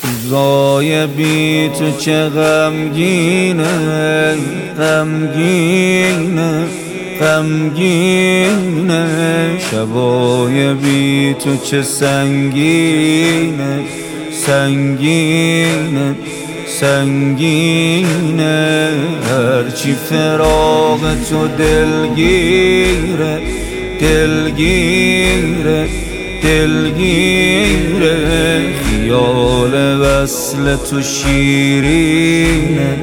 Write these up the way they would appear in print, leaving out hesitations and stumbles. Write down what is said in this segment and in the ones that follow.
روزای بی تو چه غمگینه، غمگینه، غمگینه. شبای بی تو چه سنگینه، سنگینه، سنگینه. هرچی فراق تو دلگیره، دلگیره، دلگیره. خیال وصل تو شیرینه،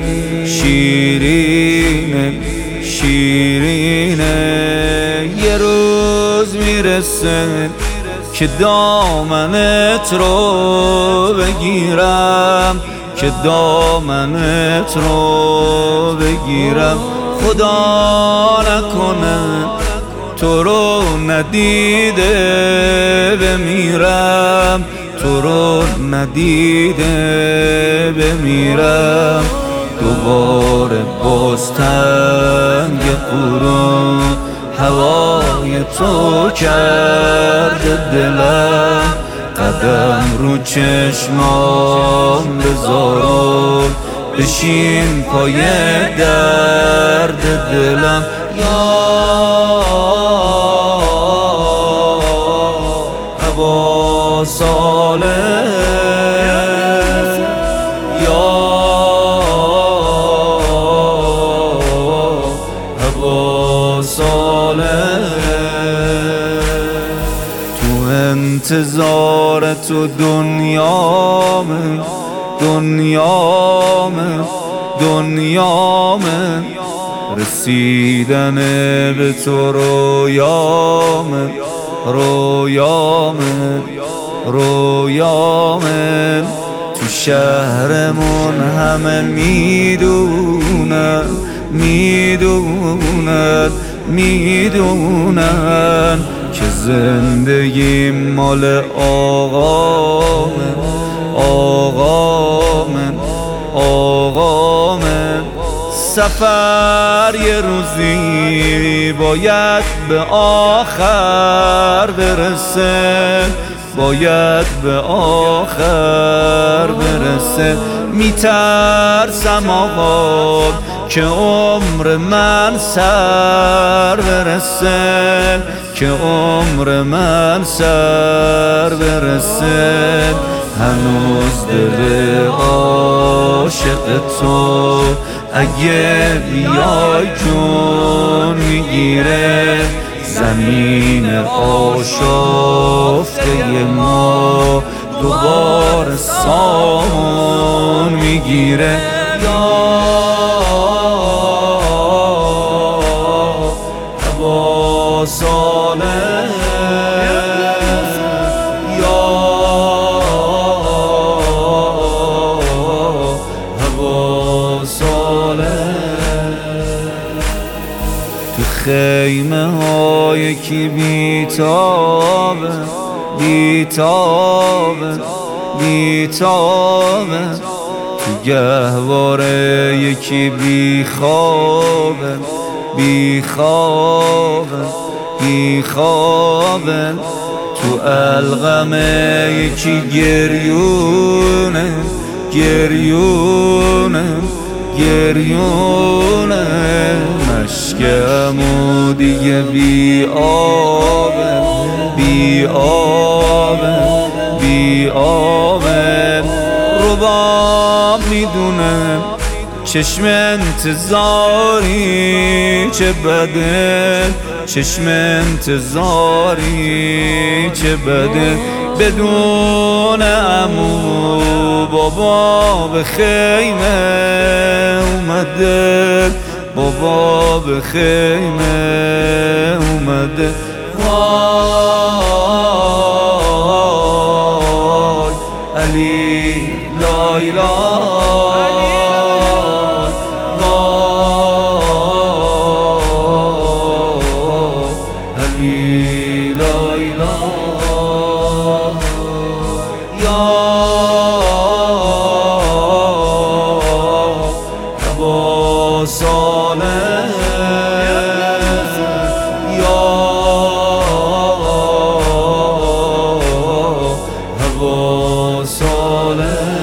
شیرینه، شیرینه. یه روز میرسه که دامنت رو بگیرم، که دامنت رو بگیرم. خدا نکنه تو رو ندیده بمیرم، تو رو ندیده بمیرم. دوباره باز تنگ قرون هوای تو کرده دلم. قدم رو چشمام بذار بشین پای درد دلم. یا هوا صالح، یا هوا صالح. تو انتظار تو دنیامه، دنیامه، دنیامه. رسیدن به تو رویامه، رویامه، رویامه. تو شهرمون همه میدونن، میدونن، میدونن که زندگی مال آقامه، آقامه، آقامه. سفر یه روزی باید به آخر برسه، باید به آخر برسه. میترسم آقا که عمر من سر برسه، که عمر من سر برسه. هنوز دل عاشق تو اگه بیای جون میگیره. زمین آشفته ما دوباره سامون میگیره. یا هوا صالح، یا هوا صالح. تو خیمه های کی بیتابه، بیتابه، بیتابه. تو گهواره یکی بیخوابه، بیخوابه، بیخوابه. تو علقمه یکی گریونه، گریونه، گریونه. مشکمو دیگه بی آبه، بی آبه، بی آبه. رباب میدونه چشم انتظاری چه بده، چشم انتظاری چه بده. بدون عمو بابا به خیمه اومده، بابا به خیمه اومده. وای علی لایلا، علی لایلا. یا هوا صالح، یا هوا صالح.